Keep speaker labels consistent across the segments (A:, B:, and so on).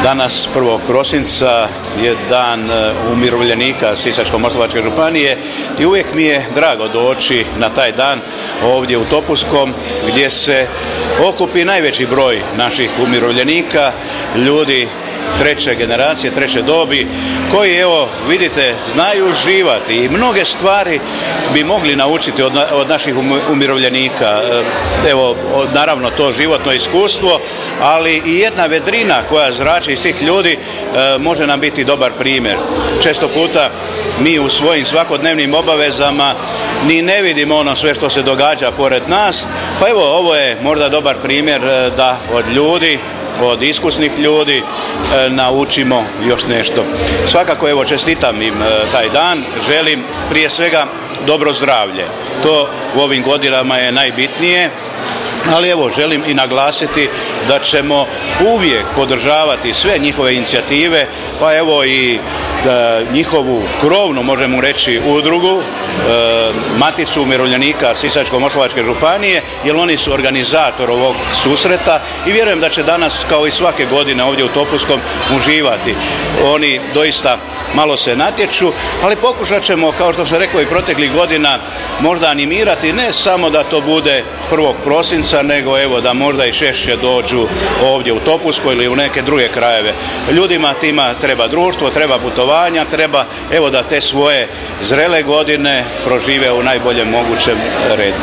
A: Danas 1. prosinca je dan umirovljenika Sisačko-moslavačke županije i uvijek mi je drago doći na taj dan ovdje u Topuskom gdje se okupi najveći broj naših umirovljenika, ljudi treće generacije, treće dobi, koji evo vidite znaju uživati i mnoge stvari bi mogli naučiti od naših umirovljenika. Evo naravno to životno iskustvo, ali i jedna vedrina koja zrači iz tih ljudi može nam biti dobar primjer. Često puta mi u svojim svakodnevnim obavezama ni ne vidimo ono sve što se događa pored nas, pa evo ovo je možda dobar primjer da od ljudi, od iskusnih ljudi naučimo još nešto. Svakako evo čestitam im taj dan, želim prije svega dobro zdravlje. To u ovim godinama je najbitnije, ali evo želim i naglasiti da ćemo uvijek podržavati sve njihove inicijative, pa evo i njihovu krovnu, možemo reći, udrugu, Maticu umirovljenika Sisačko-moslavačke županije, jer oni su organizator ovog susreta i vjerujem da će danas kao i svake godine ovdje u Topuskom uživati. Oni doista malo se natječu, ali pokušat ćemo, kao što sam rekao i proteklih godina, možda animirati ne samo da to bude 1. prosinca, nego evo da možda i češće dođu ovdje u Topusko ili u neke druge krajeve. Ljudima tima treba društvo, treba putovanja, treba evo da te svoje zrele godine prožive u najboljem mogućem redu.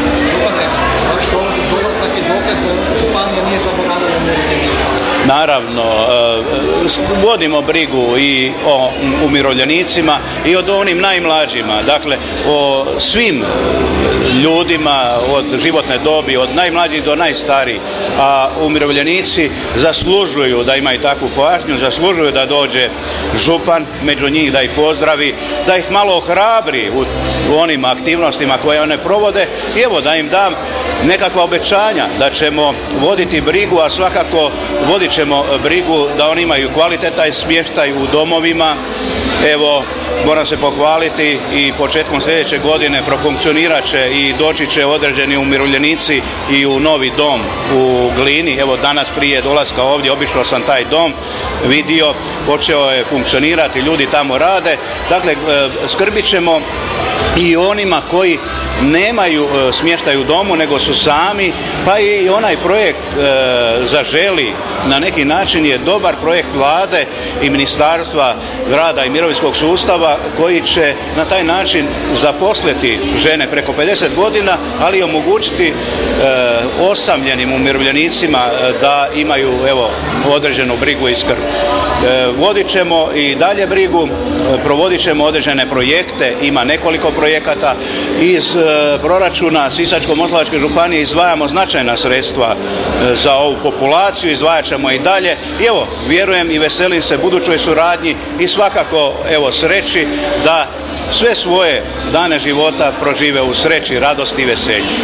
A: Naravno, vodimo brigu i o umirovljenicima i o onim najmlađima, dakle o svim ljudima od životne dobi, od najmlađih do najstarijih, a umirovljenici zaslužuju da imaju takvu pažnju, zaslužuju da dođe župan među njih, da ih pozdravi, da ih malo ohrabri u onim aktivnostima koje one provode i evo da im dam nekakva obećanja da ćemo voditi brigu, a svakako vodit ćemo brigu da oni imaju kvalitetan smještaj u domovima. Evo, moram se pohvaliti i početkom sljedeće godine profunkcionirat će i doći će određeni umirovljenici i u novi dom u Glini. Evo danas prije dolaska ovdje obišao sam taj dom, vidio, počeo je funkcionirati, ljudi tamo rade. Dakle, skrbit ćemo i onima koji nemaju smještaj u domu nego su sami, pa i onaj projekt Zaželi na neki način je dobar projekt Vlade i Ministarstva rada i mirovinskog sustava koji će na taj način zaposliti žene preko 50 godina, ali i omogućiti osamljenim umirovljenicima da imaju evo određenu brigu i skrb. Vodit ćemo i dalje brigu, provodit ćemo određene projekte, ima nekoliko projekata. Iz proračuna Sisačko-moslavačke županije izdvajamo značajna sredstva za ovu populaciju, izdvajat ćemo i dalje. I evo, vjerujem i veselim se budućoj suradnji i svakako evo sreći da sve svoje dane života prožive u sreći, radosti i veselju.